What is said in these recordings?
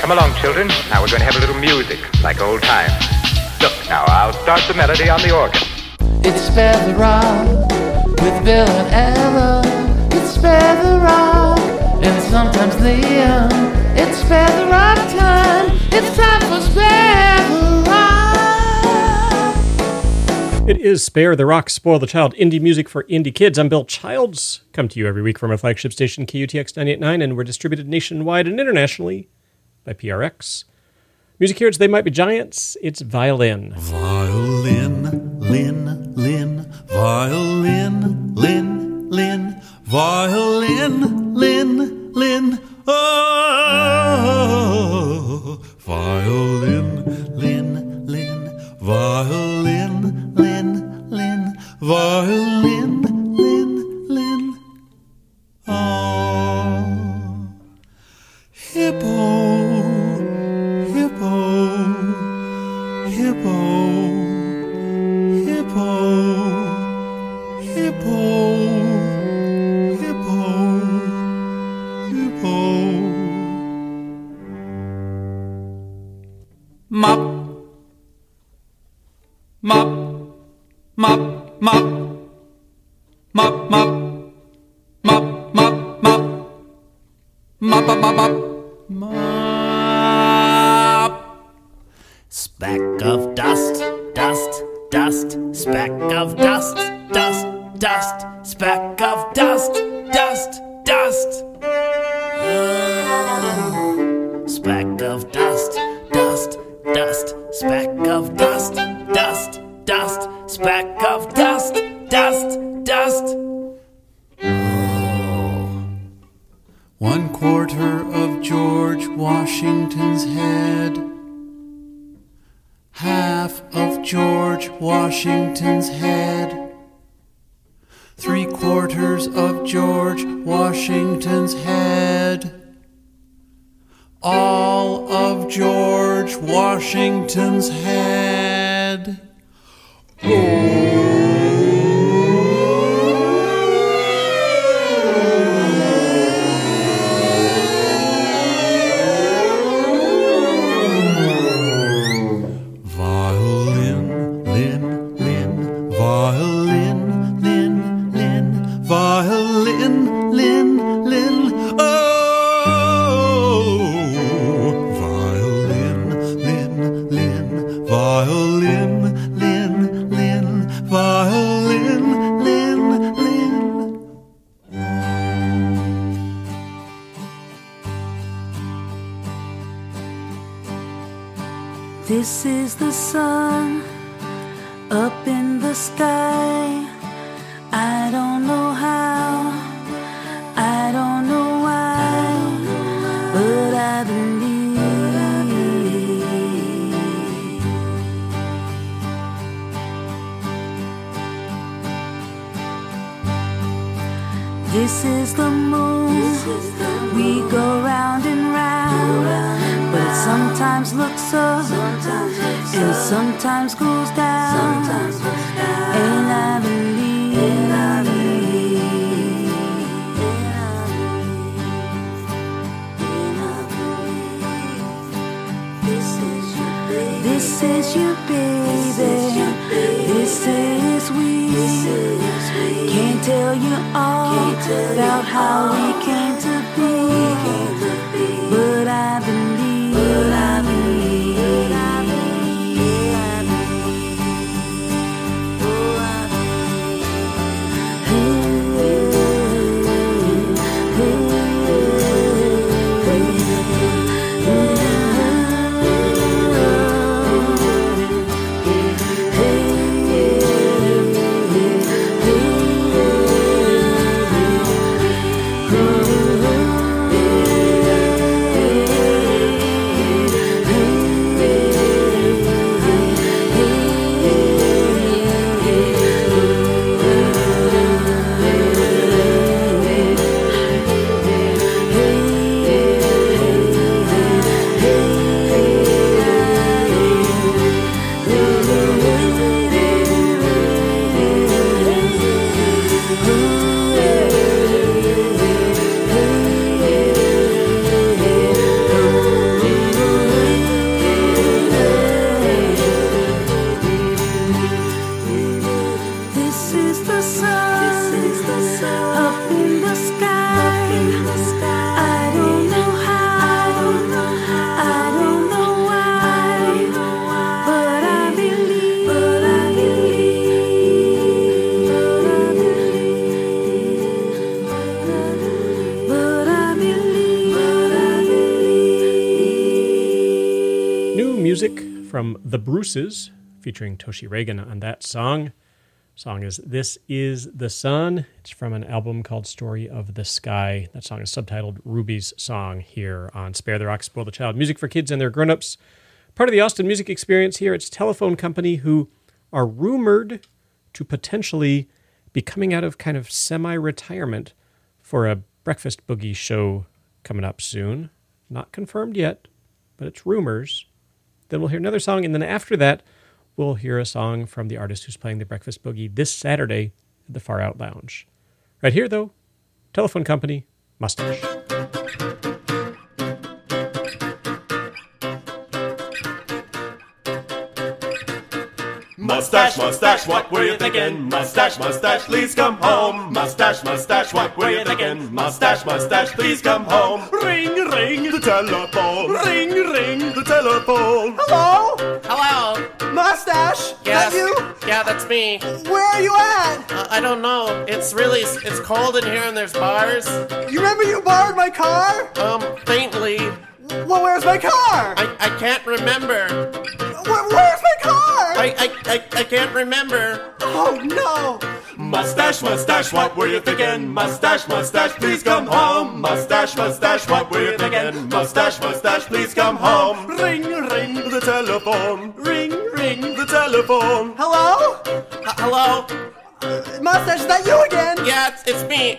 Come along, children. Now we're going to have a little music, like old times. Look, now I'll start the melody on the organ. It's Spare the Rock with Bill and Ella. It's Spare the Rock and sometimes Liam. It's Spare the Rock time. It's time for Spare the Rock. It is Spare the Rock, Spoil the Child, indie music for indie kids. I'm Bill Childs. Come to you every week from our flagship station, KUTX 98.9, and we're distributed nationwide and internationally by PRX. Music here, it's They Might Be Giants. It's Violin. Violin, lin, lin, violin, lin, lin, violin, lin, lin, oh, violin, lin, lin, violin, lin, lin, violin, lin, lin, oh, hippo. Hippo, hippo, hippo, hippo, hippo. Mop, mop, mop, mop, mop, mop, mop, mop, mop, mop, mop, mop, mop. Speck of dust, dust, dust, speck of dust, dust, dust, speck of dust, dust, dust. Speck of dust, dust, dust, speck of dust, dust, dust, speck of dust, dust, dust. 1/4 of George Washington's head. Half of George Washington's head. 3/4 of George Washington's head. All of George Washington's head. Oh. This is the sun up in the sky. I don't know how, I don't know why, but I believe. This is the moon, we go round and round, but it sometimes looks up and sometimes goes down, and I believe. This is you, baby. This is we. Can't tell you all about how we came to be, but I believe. Oh, music from The Bruces, featuring Toshi Reagan on that song. Song is This Is the Sun. It's from an album called Story of the Sky. That song is subtitled Ruby's Song here on Spare the Rock, Spoil the Child. Music for kids and their grown-ups. Part of the Austin Music Experience here. It's Telephone Company, who are rumored to potentially be coming out of kind of semi-retirement for a Breakfast Boogie show coming up soon. Not confirmed yet, but it's rumors. Then we'll hear another song, and then after that, we'll hear a song from the artist who's playing the Breakfast Boogie this Saturday at the Far Out Lounge. Right here, though, Telephone Company, Mustache. Mustache, mustache, what were you thinking? Mustache, mustache, please come home. Mustache, mustache, what were you thinking? Mustache, mustache, please come home. Ring, ring, the telephone. Ring, ring, the telephone. Hello? Hello? Mustache? Yes. That you? Yeah, that's me. Where are you at? I don't know. It's cold in here and there's bars. You remember you borrowed my car? Faintly. Well, where's my car? I can't remember. Where's my car? I can't remember. Oh, no. Mustache, mustache, what were you thinking? Mustache, mustache, please come home. Mustache, mustache, what were you thinking? Mustache, mustache, please come home. Ring, ring, the telephone. Ring, ring, the telephone. Hello? Hello? Mustache, is that you again? Yeah, it's me.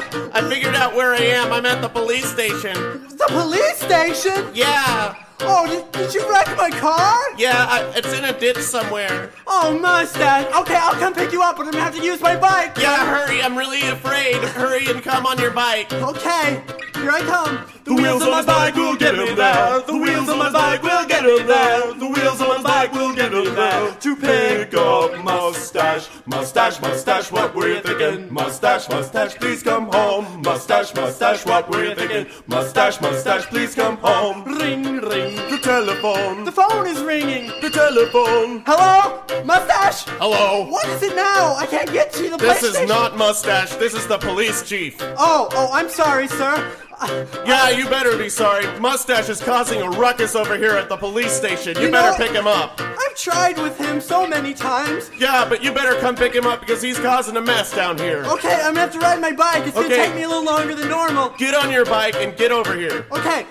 I figured out where I am. I'm at the police station. The police station? Yeah. Oh, did you wreck my car? Yeah, it's in a ditch somewhere. Oh, Mustache. Okay, I'll come pick you up, but I'm gonna have to use my bike. Yeah, hurry. I'm really afraid. Hurry and come on your bike. Okay, here I come. The wheels on my bike will get him there. The wheels on my bike will get him there. The wheels on my bike will get him there. To pick up Mustache. Mustache, mustache, what were you thinking? Mustache, mustache, please come home. Mustache, mustache, what were you thinking? Mustache, mustache, please come home. Ring, ring, the telephone. The phone is ringing. The telephone. Hello? Mustache? Hello? What is it now? I can't get to the This PlayStation. is not Mustache. This is the police chief. Oh, I'm sorry, sir. Yeah, you better be sorry. Mustache is causing a ruckus over here at the police station. You better pick him up. I've tried with him so many times. Yeah, but you better come pick him up because he's causing a mess down here. Okay, I'm gonna have to ride my bike. It's Okay. gonna take me a little longer than normal. Get on your bike and get over here. Okay.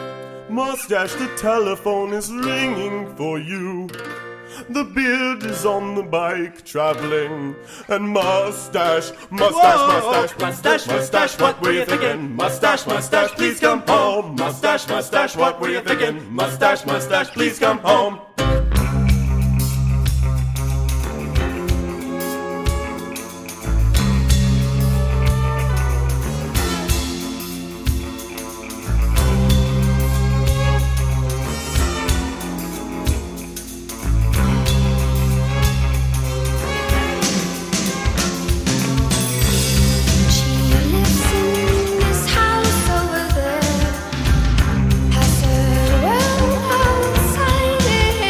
Mustache, the telephone is ringing for you. The beard is on the bike traveling. And mustache, mustache, mustache, mustache, mustache, what were you thinking? Mustache, mustache, please come home. Mustache, mustache, what were you thinking? Mustache, mustache, please come home. Outside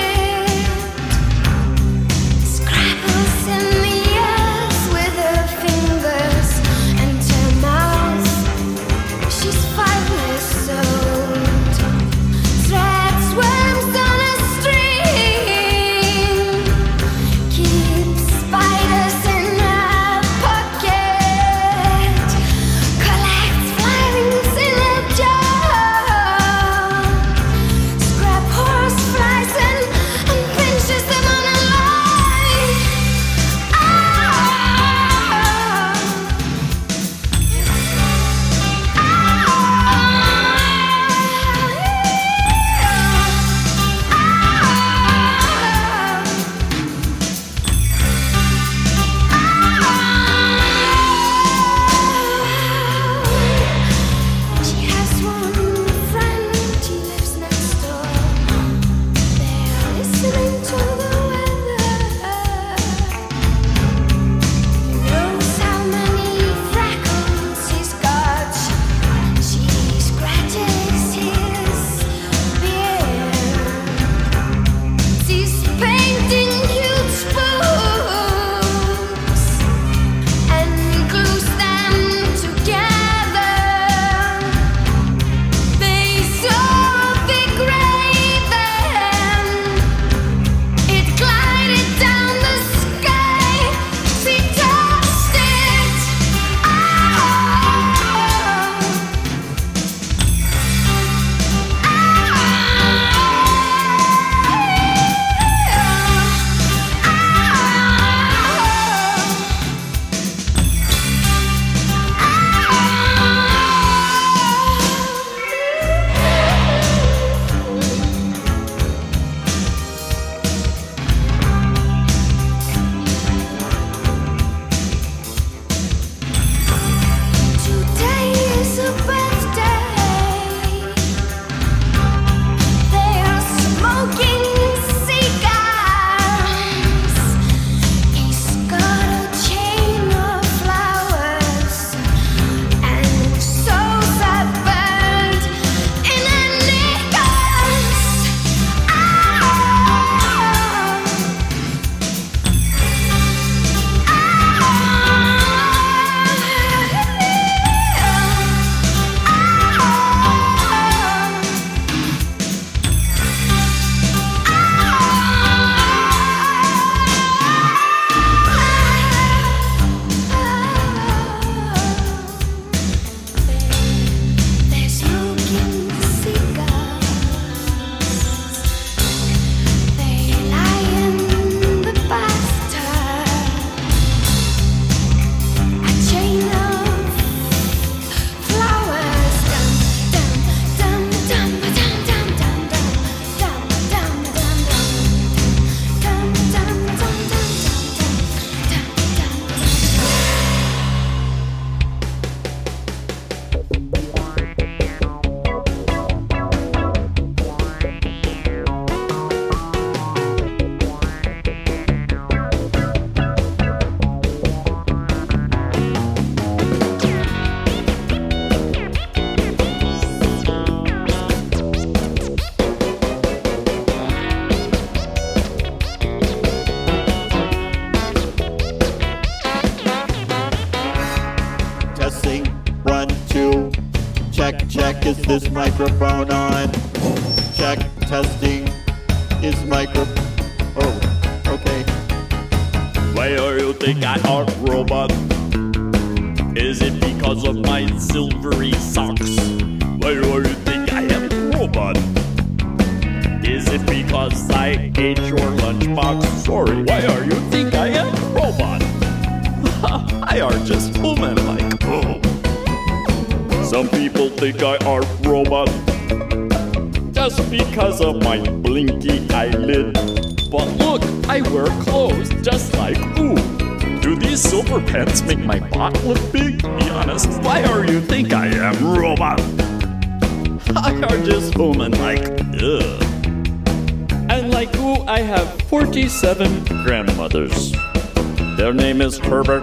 this microphone on? Check, testing. Is oh, okay. Why do you think I are robot? Is it because of my silvery socks? Why do you think I am robot? Is it because I ate your lunchbox? Sorry, why are you think I am robot? I are just human like. Some people think I are robot just because of my blinky eyelid. But look, I wear clothes just like ooh. Do these silver pants make my butt look big? Be honest, why are you think I am robot? I are just human like ugh. And like ooh, I have 47 grandmothers. Their name is Herbert.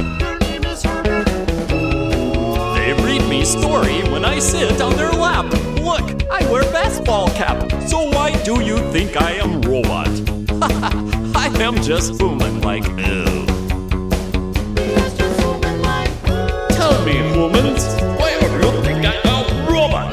They read me story when I sit on their lap. Look, I wear baseball cap. So why do you think I am robot? I am just human like ew. Tell me, humans, why do you think I am robot?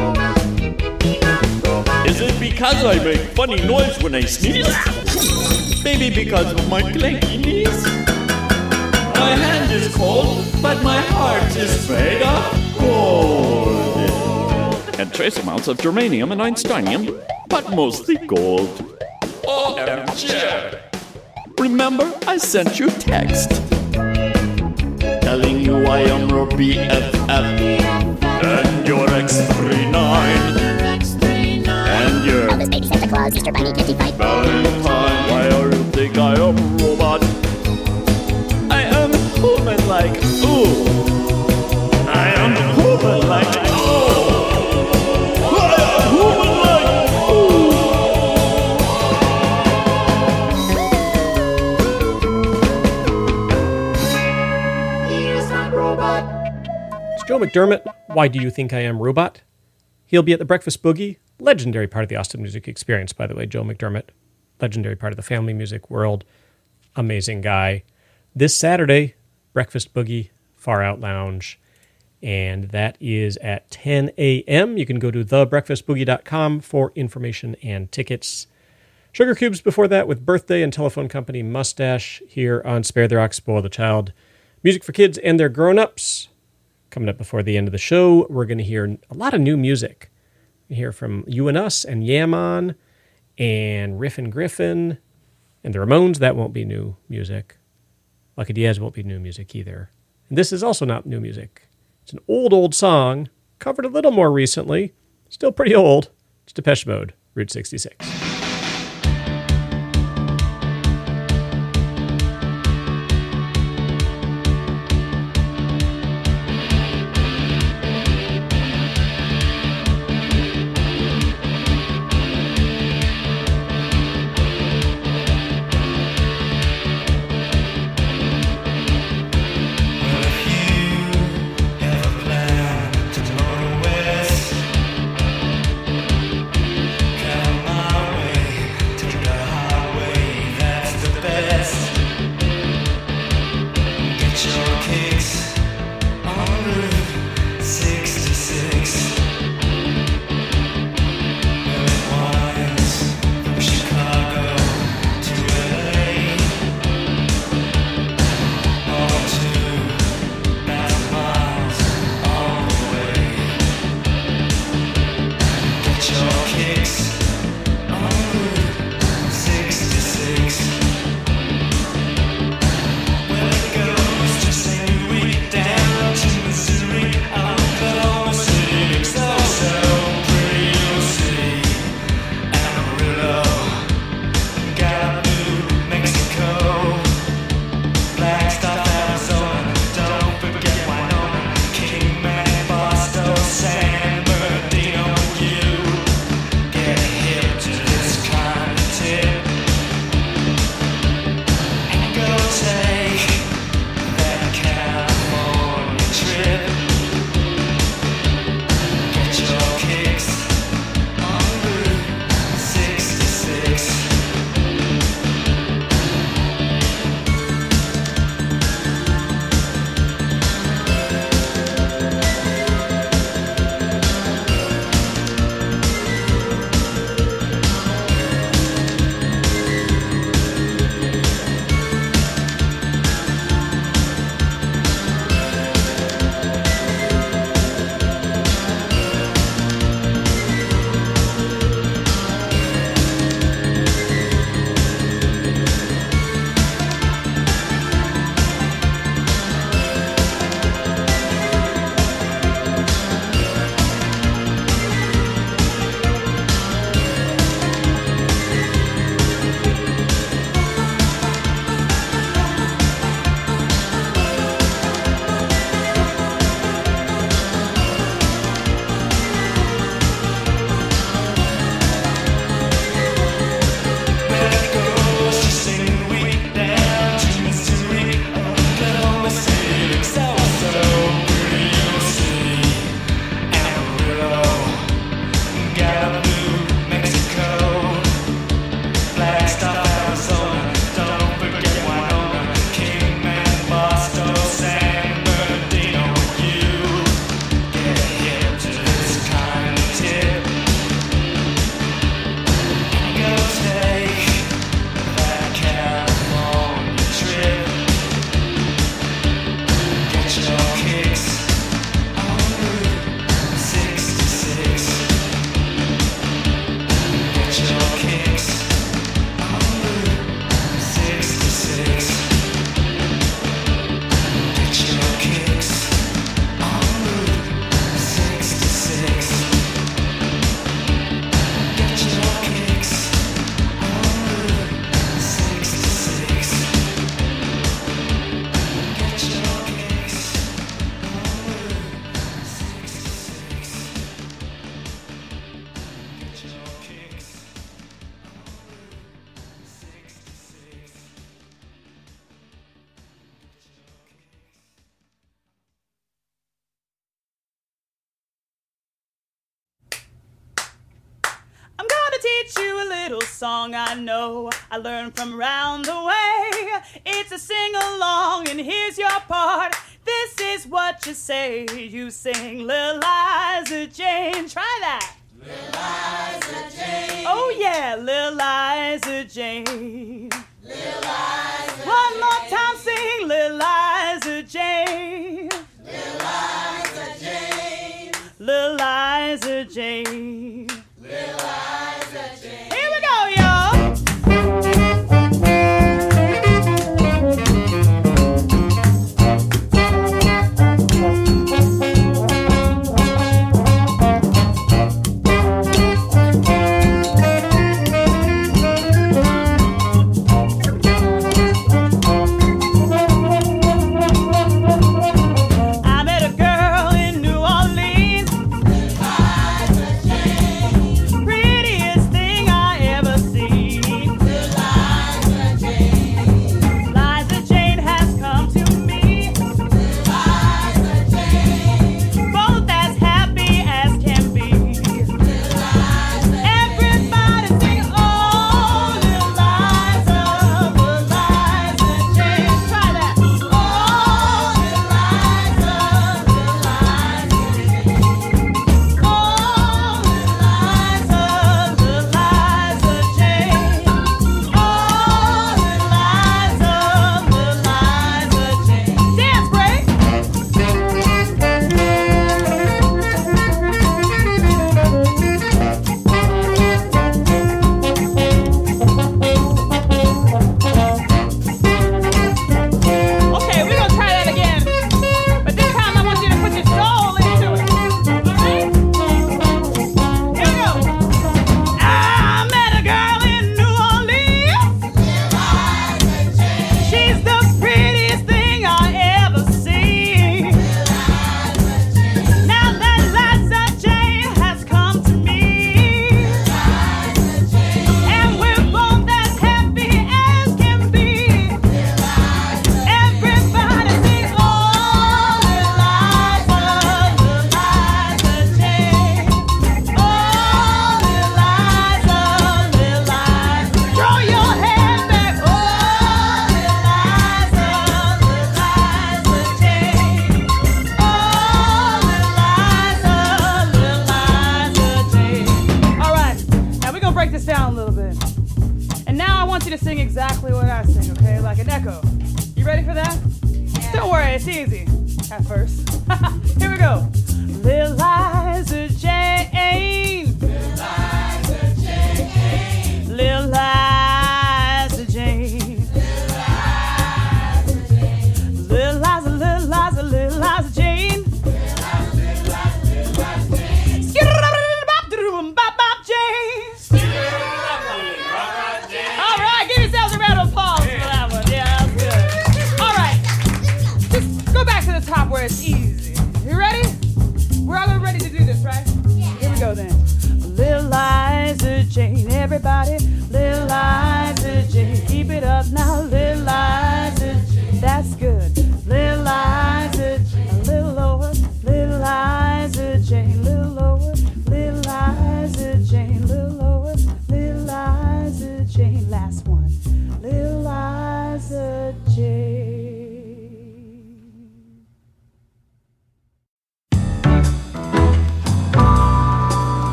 Is it because I make funny noise when I sneeze? Maybe because of my clanky knees? My hand is cold, but my heart is made of gold. And trace amounts of germanium and einsteinium, but mostly gold. OMG! Remember, I sent you text telling you I am your BFF and your X39 and your Elvis, baby, Santa Claus, Easter Bunny, Kitty Fight, Valentine. Why do you think I am a robot? I am human like ooh. I am human like ooh. I am human like ooh. He's not robot. It's Joe McDermott. Why do you think I am robot? He'll be at the Breakfast Boogie, legendary part of the Austin Music Experience, by the way, Joe McDermott. Legendary part of the family music world. Amazing guy. This Saturday, Breakfast Boogie, Far Out Lounge. And that is at 10 a.m. You can go to thebreakfastboogie.com for information and tickets. Sugar Cubes before that with Birthday and Telephone Company Mustache here on Spare the Rock, Spoil the Child. Music for kids and their grown-ups. Coming up before the end of the show, we're going to hear a lot of new music. You hear from You and Us and Yaman and Riff and Griffin and the Ramones. That won't be new music. Lucky Diaz won't be new music either. And this is also not new music. It's an old song, covered a little more recently. Still pretty old. It's Depeche Mode, Route 66. Tomorrow west, come on. I'ma teach you a little song I know I learned from round the way. It's a sing-along, and here's your part. This is what you say. You sing Lil Liza Jane. Try that. Lil Liza Jane. Oh yeah, Lil Liza Jane. Lil Liza One more time, sing Lil Liza Jane. Lil Liza Jane. Lil Liza Jane. Lil Liza Jane. Here we go, y'all.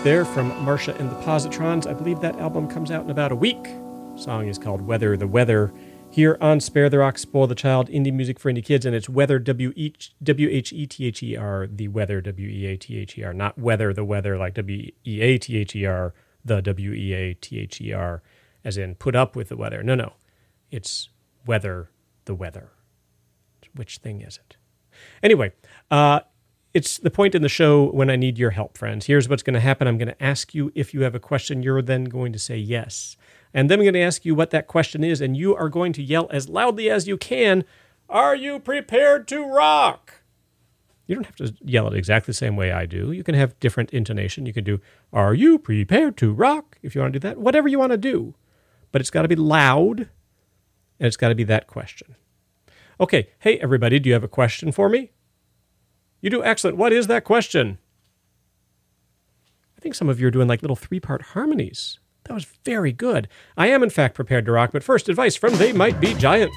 right there from Marsha and the Positrons. I believe that album comes out in about a week. The song is called Weather the Weather. Here on Spare the Rock, Spoil the Child, indie music for indie kids, and it's Weather, W-H-E-T-H-E-R, the Weather, W-E-A-T-H-E-R, not Weather the Weather like W-E-A-T-H-E-R, the W-E-A-T-H-E-R, as in put up with the weather. No. It's Weather the Weather. Which thing is it? Anyway, it's the point in the show when I need your help, friends. Here's what's going to happen. I'm going to ask you if you have a question. You're then going to say yes. And then I'm going to ask you what that question is, and you are going to yell as loudly as you can, "Are you prepared to rock?" You don't have to yell it exactly the same way I do. You can have different intonation. You can do, "Are you prepared to rock?" if you want to do that. Whatever you want to do. But it's got to be loud, and it's got to be that question. Okay, hey everybody, do you have a question for me? You do? Excellent. What is that question? I think some of you are doing like little 3-part harmonies. That was very good. I am, in fact, prepared to rock, but first, advice from They Might Be Giants.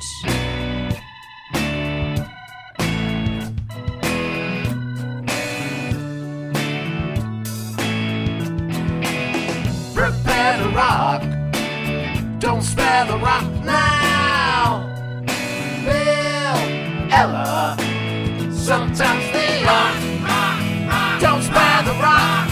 Prepare to rock. Don't spare the rock now. Bill, Ella, sometimes they are. Don't spare the rock.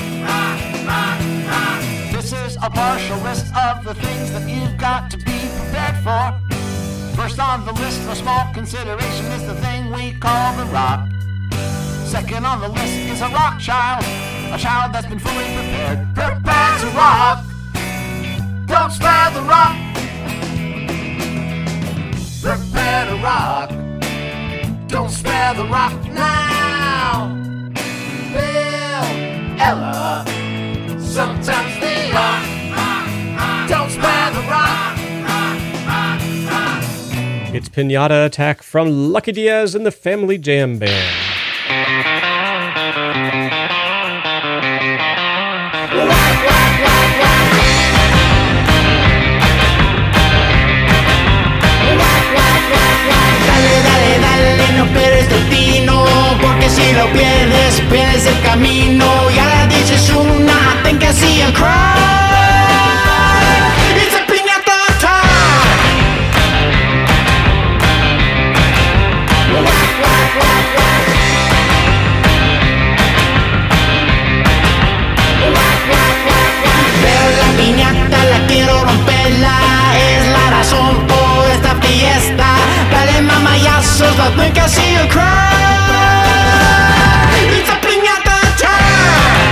This is a partial list of the things that you've got to be prepared for. First on the list for small consideration is the thing we call the rock. Second on the list is a rock child, a child that's been fully prepared. Prepare to rock. Don't spare the rock. Prepare to rock. Don't spare the rock now. Bill, Ella, sometimes they are. Don't spare the rock. It's Pinata Attack from Lucky Diaz and the Family Jam Band. No pierdes el tino, porque si lo pierdes, pierdes el camino. Y ahora dices una, I think I see a cry. It's a piñata time. Pero la piñata la quiero romperla, es la razón por esta fiesta. Dale mamayazos, I think I see you cry. It's a piñata time.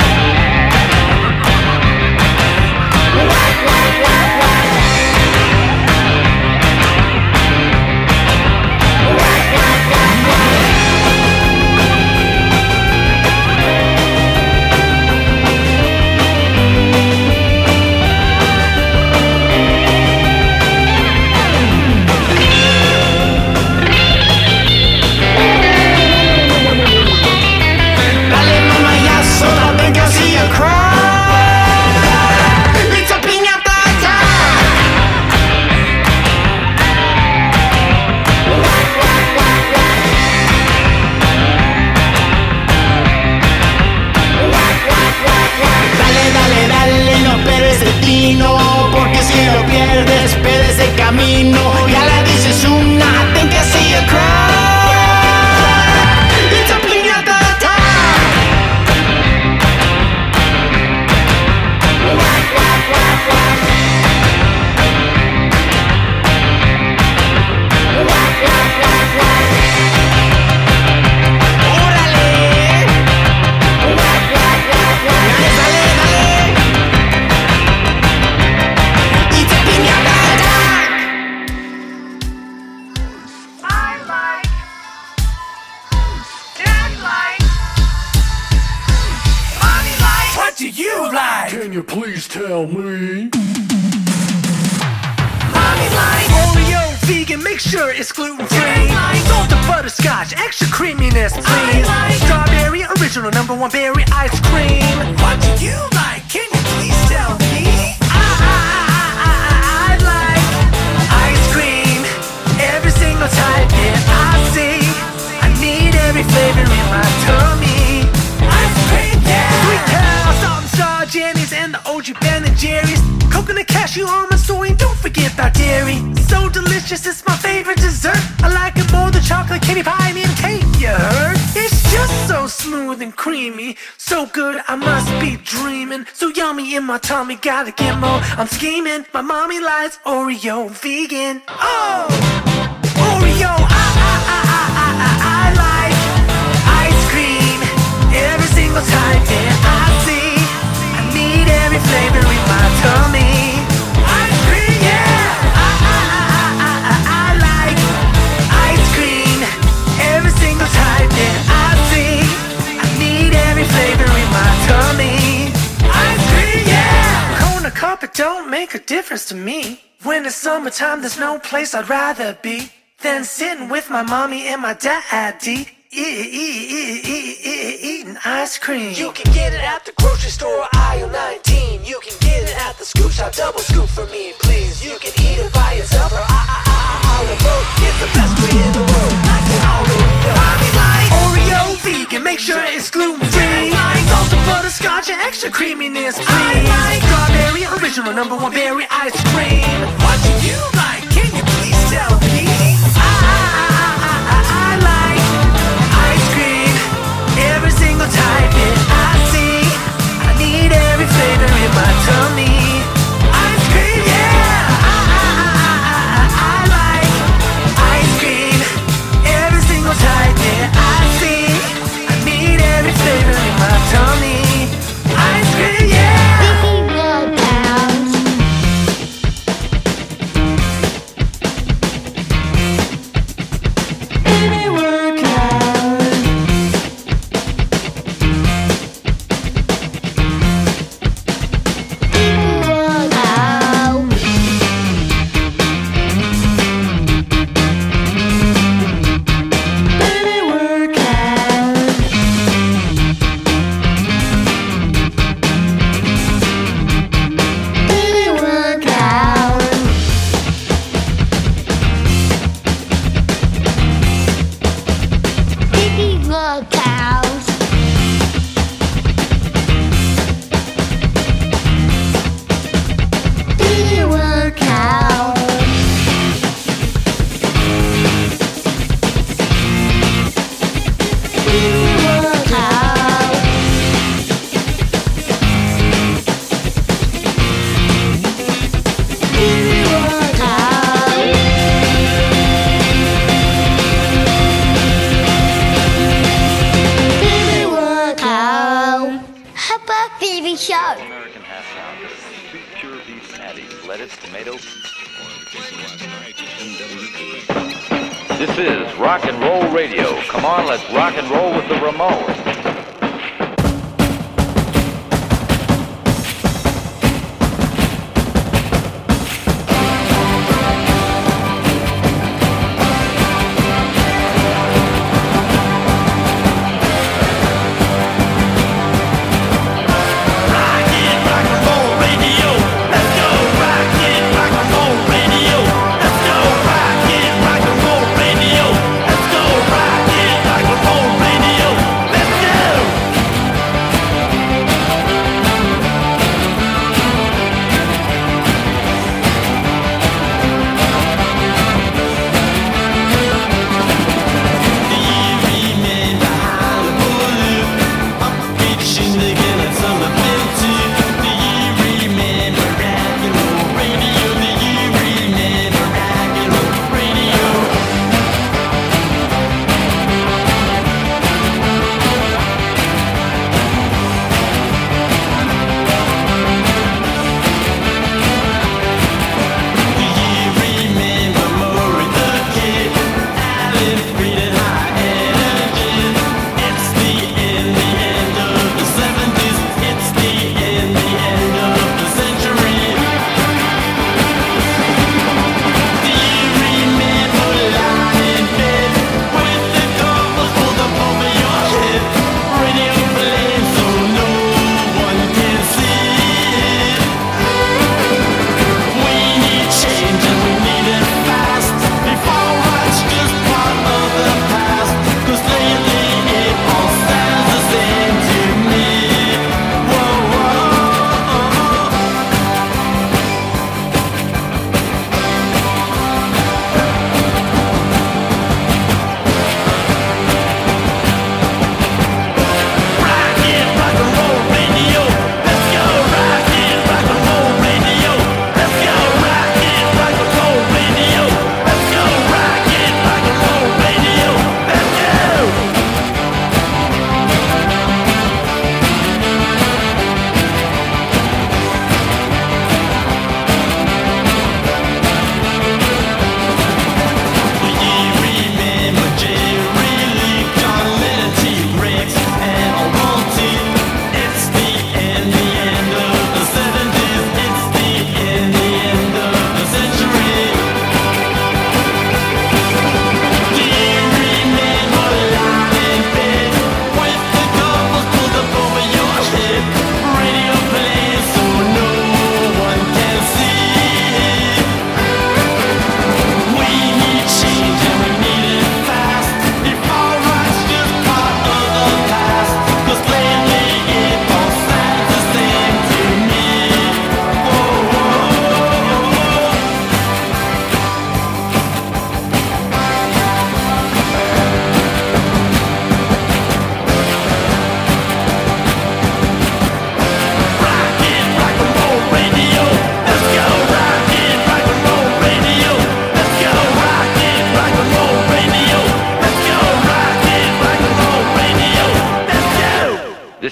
Porque si lo pierdes, pierdes el camino. Ya la dices una, I think I see you cry. It's a piñata time. ¡Órale! ¡Dale, dale! Can you please tell me? Oreo, vegan, make sure it's gluten-free. Salt and butterscotch, extra creaminess, please. Strawberry, original #1 berry ice cream. What do you like? Can you please tell me? I like ice cream. Every single type that I see. I need every flavor in my tummy. Ice cream, yeah. Sweet cow, salt and straw. pass you on my story. Don't forget about dairy. So delicious, it's my favorite dessert. I like it more than chocolate candy pie and cake, you heard? It's just so smooth and creamy. So good, I must be dreaming. So yummy in my tummy, gotta get more. I'm scheming, my mommy likes Oreo vegan. Oh, Oreo, I like ice cream every single time that I see. I need every flavor in my tummy. Ice cream, yeah, I like ice cream every single time that I see. I need every flavor in my tummy. Ice cream, yeah. Cone or cup, it don't make a difference to me. When it's summertime, there's no place I'd rather be than sitting with my mommy and my daddy, eating ice cream. You can get it at the grocery store, aisle 19. You can get it at the scoop shop, double scoop for me, please. You can eat it by yourself or all the boat. It's the best way in the world. Like an Oreo. Mommy likes Oreo vegan, make sure it's gluten-free. Salted butterscotch and extra creaminess, please. Strawberry original #1 berry ice cream. What do you like? Can you please tell me? I like ice cream every single time that I see. I need every flavor in my tummy. Ice cream, yeah. I like ice cream every single time that I see. I need every flavor in my tummy. Ice cream, yeah. This is rock and roll radio. Come on, let's rock and roll with the Ramones. Let's go!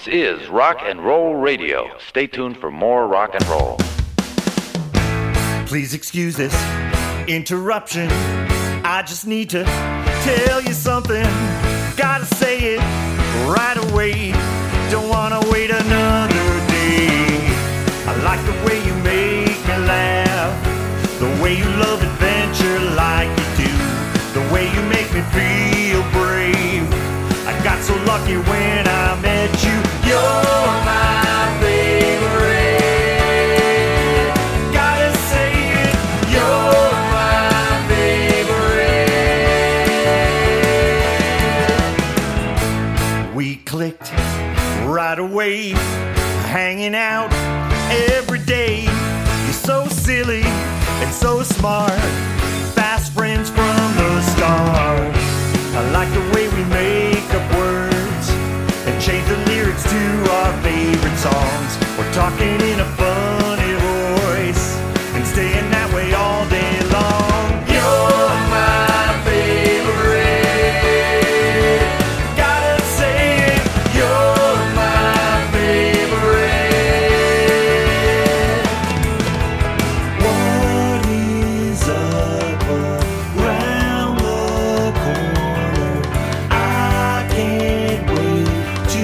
is Rock and Roll Radio. Stay tuned for more rock and roll. Please excuse this interruption. I just need to tell you something. Gotta say it right away. Don't wanna wait another day. I like the way you make me laugh, the way you love adventure like you do, the way you make me feel brave. I got so lucky when I met you. You're my favorite. Gotta say it. You're my favorite. We clicked right away, hanging out every day. You're so silly and so smart, fast friends from the start. I like the way we make up words and change the lyrics to our favorite songs. We're talking in a funny voice and staying that way all day long. You're my favorite. Gotta say it. You're my favorite. What is up around the corner? I can't wait to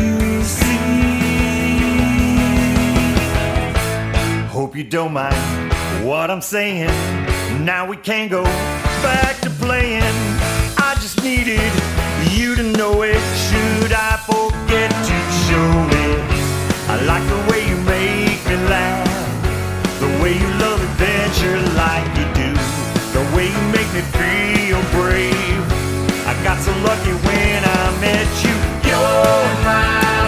see. Hope you don't mind what I'm saying. Now we can go back to playing. I just needed you to know it. Should I forget to show it? I like the way you make me laugh, the way you love adventure like you do, the way you make me feel brave. I got so lucky when I met you. You're my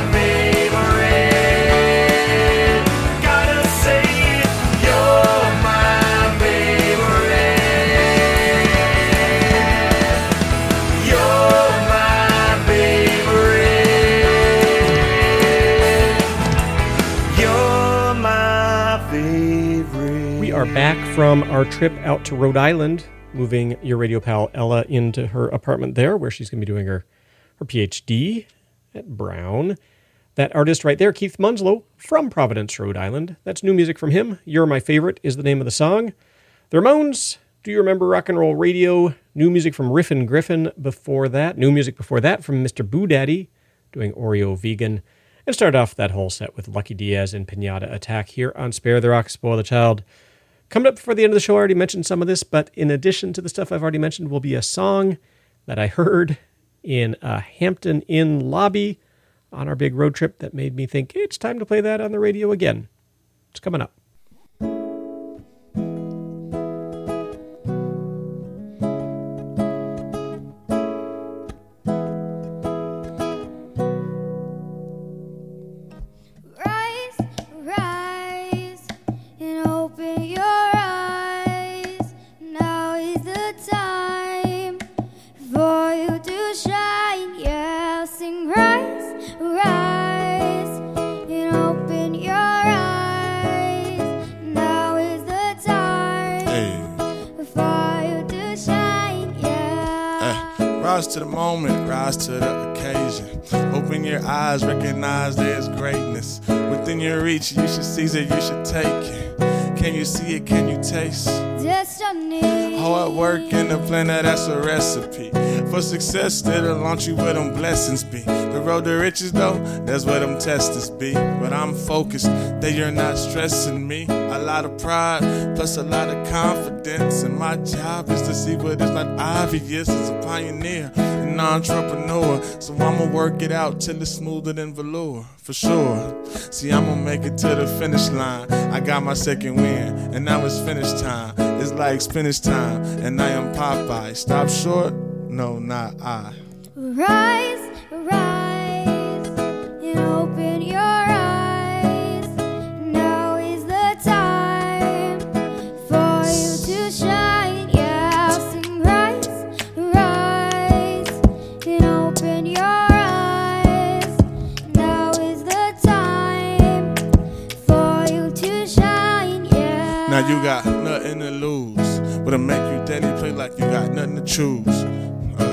favorite. Gotta say it. You're my favorite. You're my favorite. You're my favorite. We are back from our trip out to Rhode Island, moving your radio pal Ella into her apartment there, where she's going to be doing her PhD at Brown. That artist right there, Keith Munslow, from Providence, Rhode Island. That's new music from him. You're My Favorite is the name of the song. The Ramones, Do You Remember Rock and Roll Radio? New music from Riffin' Griffin before that. New music before that from Mr. Boo Daddy, doing Oreo Vegan. And started off that whole set with Lucky Diaz and Pinata Attack here on Spare the Rock, Spoil the Child. Coming up before the end of the show, I already mentioned some of this, but in addition to the stuff I've already mentioned will be a song that I heard in a Hampton Inn lobby on our big road trip that made me think it's time to play that on the radio again. It's coming up. Rise and open your eyes. Now is the time for you to shine. Yeah, sing rise, rise and open your eyes. Now is the time for you to shine. Yeah. Rise to the moment, rise to the occasion. Open your eyes, recognize there's greatness within your reach. You should seize it, you should take it. Can you see it? Can you taste? Destiny. Hard work in the planner, that's a recipe for success that'll launch you where them blessings be. The road to riches though, that's where them testings be. But I'm focused that you're not stressing me. A lot of pride, plus a lot of confidence. And my job is to see what is not obvious. As a pioneer, an entrepreneur. So I'ma work it out till it's smoother than velour, for sure. See, I'ma make it to the finish line. I got my second win, and now it's finish time. It's like spinach time, and I am Popeye. Stop short? No, not I. Rise, rise, and open your eyes. Now is the time for you to shine. Yeah, sing rise, rise, and open your eyes. Now is the time for you to shine. Yeah. Now you got nothing to lose, but to make you daddy play like you got nothing to choose.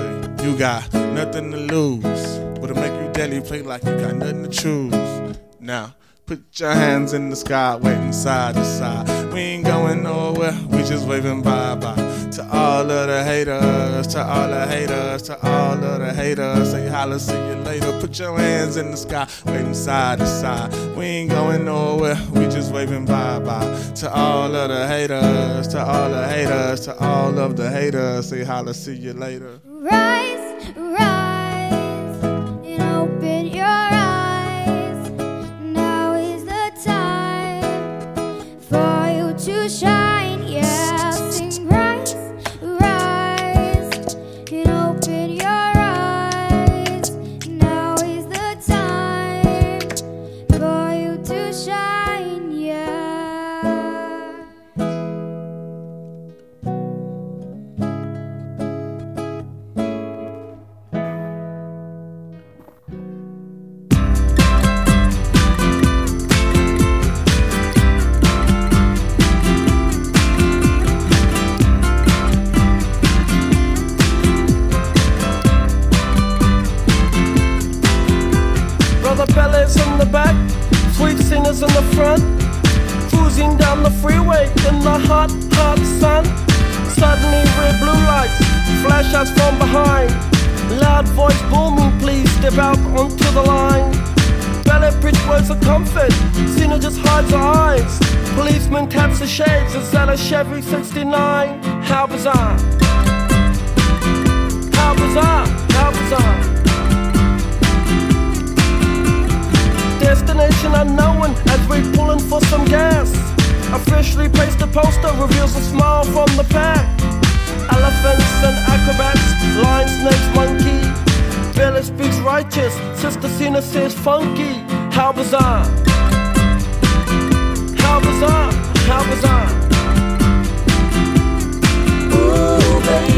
You got nothing to lose, but to make you deadly play like you got nothing to choose. Now, put your hands in the sky, waving side to side. We ain't going nowhere, we just waving bye-bye. To all of the haters, to all the haters, to all of the haters. Say holla, see you later. Put your hands in the sky, waving side to side. We ain't going nowhere, we just waving bye-bye. To all of the haters, to all the haters, to all of the haters. Say holla, see you later. Rise, rise, and open your eyes. Now is the time for you to shine. Yeah, sing rise, rise, and open your eyes. Now is the time for you to shine. Yeah. Brother Bellas in the back, sweet singers in the front, cruising down the freeway in the hot, hot sun. Suddenly red blue lights flash us from behind. Loud voice booming, please step out onto the line. Ballet bridge words of comfort, Cena just hides her eyes. Policeman taps the shades, is that a Chevy 69? How bizarre, how bizarre, how bizarre. Destination unknown as we're pulling for some gas. Officially placed a poster reveals a smile from the pack. Elephants and acrobats, lion, snakes, monkey. Billy speaks righteous, Sister Cena says funky. How bizarre, how bizarre, how bizarre. Ooh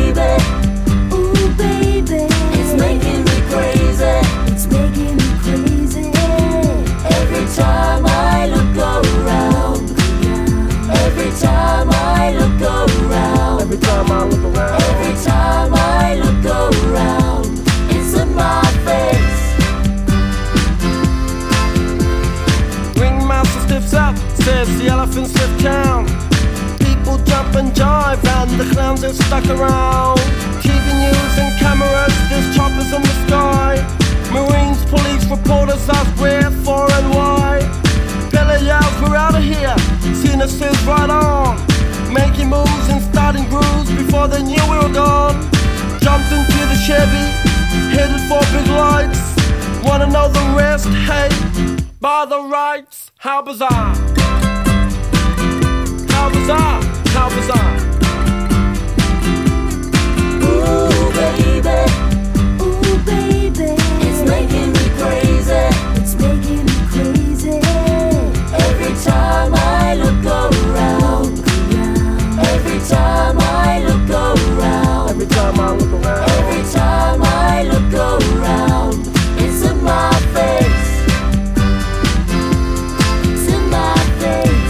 baby, it's making me crazy. It's making me crazy. Every time I look around, every time I look around, every time I look around, every time I look around, it's in my face. Ringmaster stiffs up, says the elephants left town. People jump and jive and the clowns are stuck around. TV news and cameras, there's choppers in the sky. Marines, police, reporters ask where, for and why. Pele yells, we're out of here. Cena says right on. Making moves and starting grooves before they knew we were gone. Jumped into the Chevy, headed for big lights. Wanna know the rest? Hey, by the rights. How bizarre, how bizarre, how bizarre. Ooh baby, it's making me crazy. It's making me crazy. Every time I look around, every time I look around, every time I look around, every time I look around, it's in my face. It's in my face.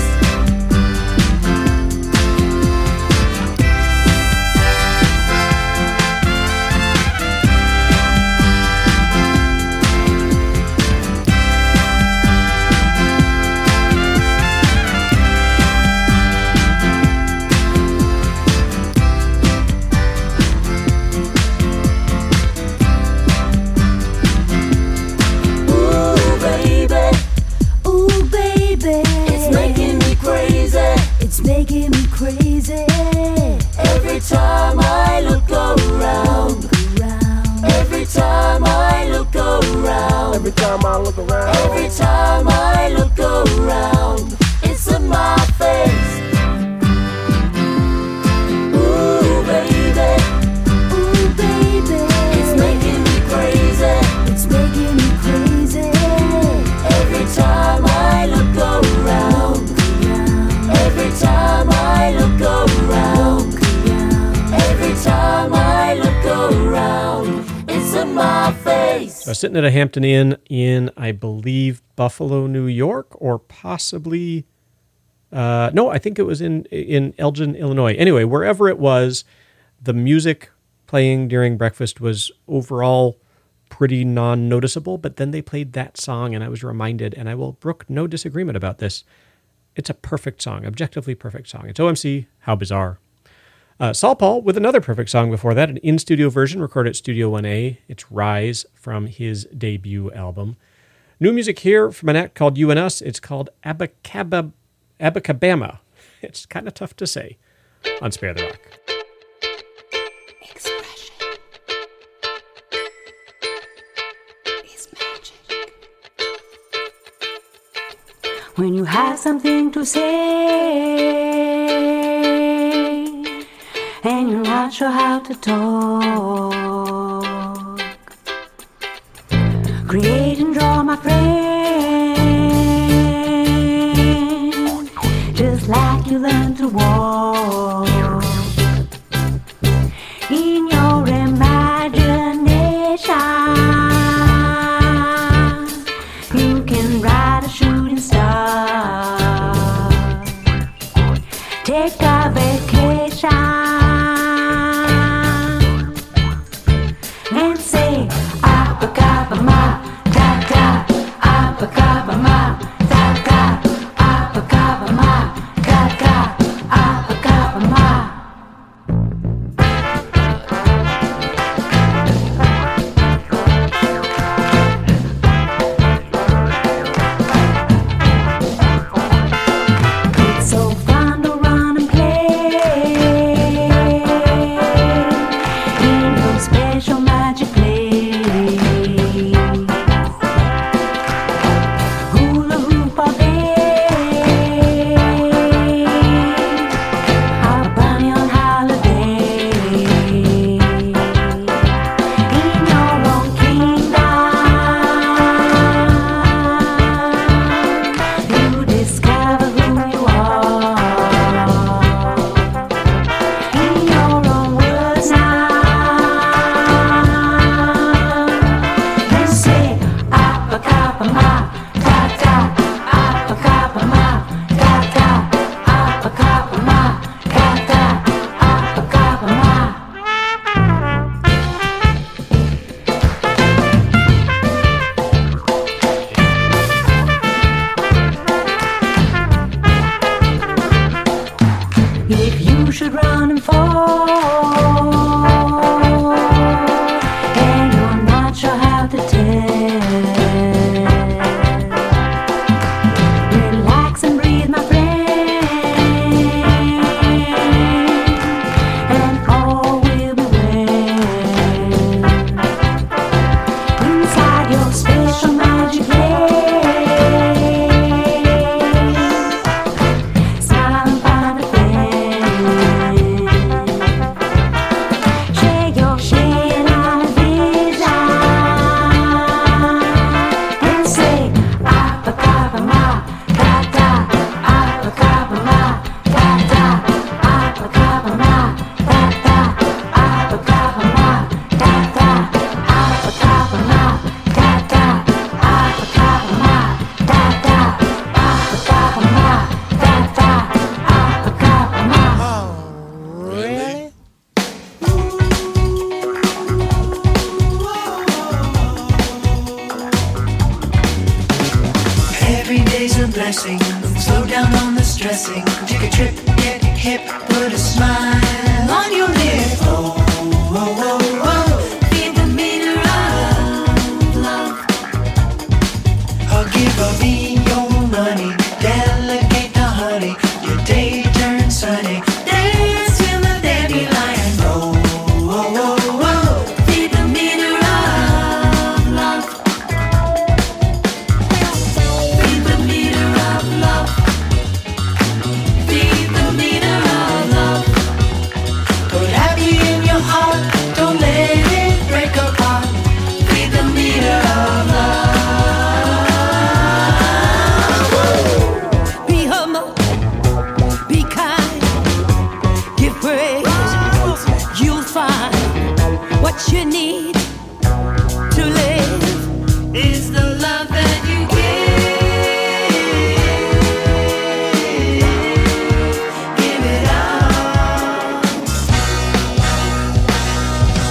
It's making me crazy. It's making me crazy. Every time I look around, every time I look around, every time I look around, every time I look around, it's in my face. Ooh baby, it's making me crazy. It's making me crazy. Every time I look around, every time I look around, every time I look around, it's in my face. I was sitting at a Hampton Inn in, I believe, Buffalo, New York, or possibly, no, I think it was in Elgin, Illinois. Anyway, wherever it was, the music playing during breakfast was overall pretty non-noticeable, but then they played that song and I was reminded, and I will brook no disagreement about this. It's a perfect song, objectively perfect song. It's OMC, How Bizarre. Saul Paul with another perfect song before that, an in-studio version recorded at Studio 1A. It's Rise from his debut album. New music here from an act called You and Us. It's called Abacabama. It's kind of tough to say on Spare the Rock. When you have something to say and you're not sure how to talk, create and draw, my friend, just like you learn to walk. In your imagination, you can ride a shooting star. Take a vacation and say Abacabama, da da, Abacabama, da da, Abacabama, da da, Abacabama. It's so fun to run and play in your special magic place. Hula hoop all day, a bunny on holiday. In your own kingdom, you discover who you are. In your own words now, you say Abacabama, da da, Abacabama, da da, Abacabama, da da, Abacabama. If you should run and fall and you're not sure how to tell, relax and breathe, my friend, and all will be well. Inside your special magic place, smile and find a friend. Share your shade on a vision and say Abacabama, da da, Abacabama, da da, Abacabama, da da, Abacabama, da da, Abacabama, da da, Abacabama, da da, Abacabama, da da, Abacabama. Really? Every day's a blessing. Slow down on the stressing. Take a trip, get hip, put a smile on your lip. Oh, oh, oh, oh. Feed the meter of love. I'll give a me your money. Delegate the honey. Your day turns sunny. Dance till the dandelion. Oh, oh, oh, oh. Feed the meter of love. Feed the meter of love. Feed the meter of love. Put happy in your heart. Don't let it break apart. Feed the meter of love. Be humble, be kind, give praise. You'll find what you need to live is the love that you give. Give it up.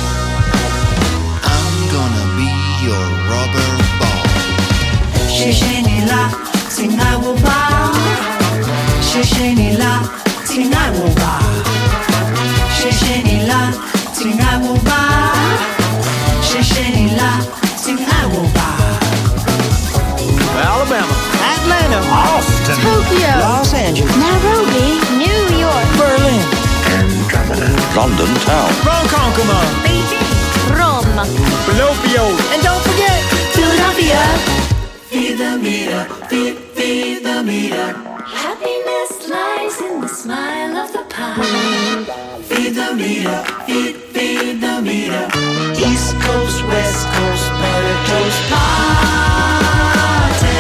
啦，亲爱我吧，谢谢你啦，亲爱我吧。 Alabama, Atlanta, Austin, Tokyo, Los Angeles, Nairobi, New York, Berlin, London town, Ronkonkoma, Beijing, Rome, Pinocchio, and don't forget Philadelphia. Feed the meter, feed the meter. Happiness lies in the smile of the pie. Feed the meter, feed the meter. East Coast, West Coast, butter toast party.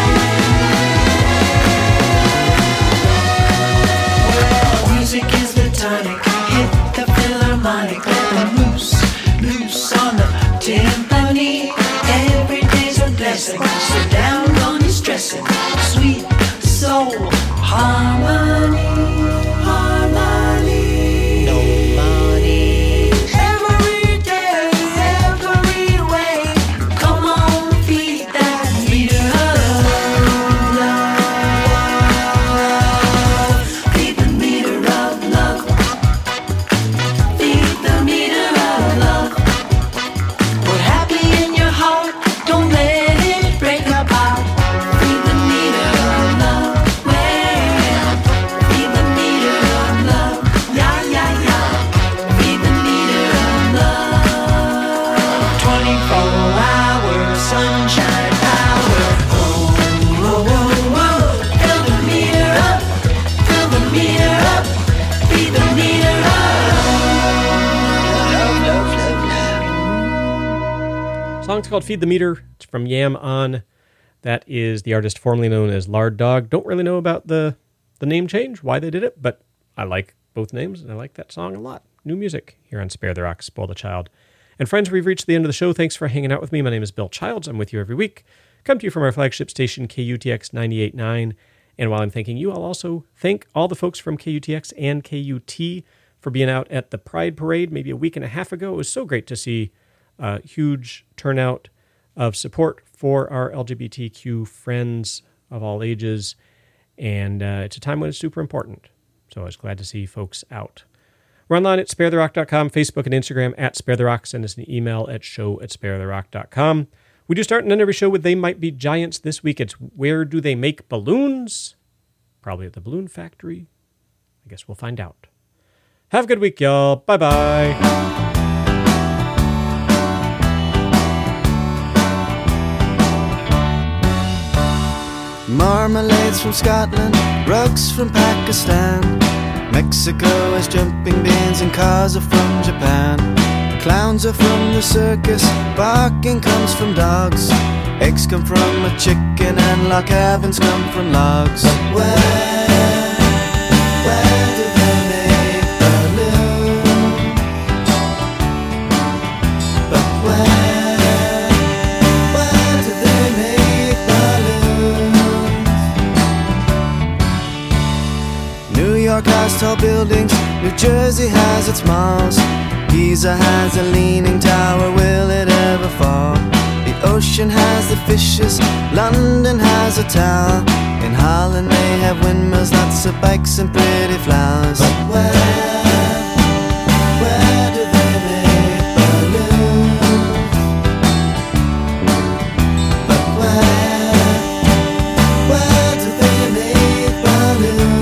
Music is the tonic, hit the philharmonic, let them loose on the timpani. Every day's a blessing, so down on your stressing. Sweet soul harmony. Every day, every way. Come on, feed that meter of love. Feed the meter of love. Feed the meter of love. Put happy in your heart, don't let it break apart. Feed the meter of love. Well, feed the meter of love. Yeah, yeah, yeah. Feed the meter of love. 24 hours, sunshine power. Oh, oh, oh, oh. Fill the meter up. Fill the meter up. Feed the meter up. Song's called Feed the Meter. It's from Yam On. That is the artist formerly known as Lard Dog. Don't really know about the name change, why they did it, but I like both names, and I like that song a lot. New music here on Spare the Rock, Spoil the Child. And friends, we've reached the end of the show. Thanks for hanging out with me. My name is Bill Childs. I'm with you every week. Come to you from our flagship station, KUTX 98.9. And while I'm thanking you, I'll also thank all the folks from KUTX and KUT for being out at the Pride Parade maybe a week and a half ago. It was so great to see a huge turnout of support for our LGBTQ friends of all ages. And it's a time when it's super important. So I was glad to see folks out. We're online at sparetherock.com, Facebook and Instagram at sparetherock. Send us an email at show@sparetherock.com. We do start and end every show with They Might Be Giants. This week it's Where Do They Make Balloons? Probably at the Balloon Factory. I guess we'll find out. Have a good week, y'all. Bye-bye. Marmalades from Scotland, rugs from Pakistan. Mexico has jumping beans and cars are from Japan. Clowns are from the circus, barking comes from dogs. Eggs come from a chicken and log cabins come from logs. Where do they make balloons? But where do they make balloons? New York has tall buildings, New Jersey has its malls. Giza has a leaning tower, will it ever fall? The ocean has the fishes, London has a tower. In Holland they have windmills, lots of bikes and pretty flowers. But where do they make balloons? But where do they make balloons?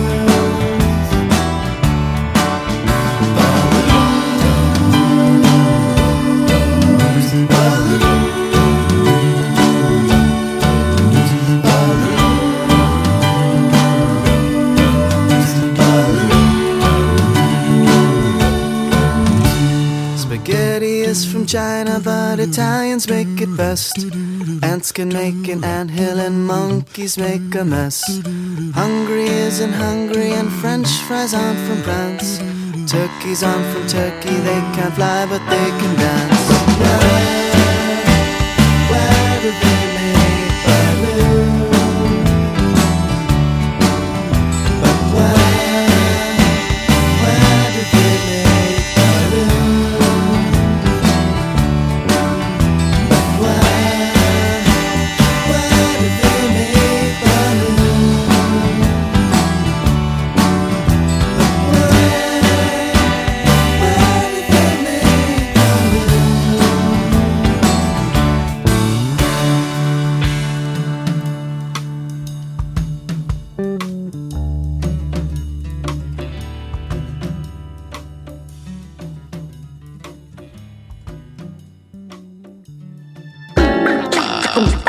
From China, but Italians make it best. Ants can make an anthill and monkeys make a mess. Hungary isn't hungry and French fries aren't from France. Turkeys aren't from Turkey, they can't fly but they can dance. Where do they make balloons? But where do they make balloons? boom.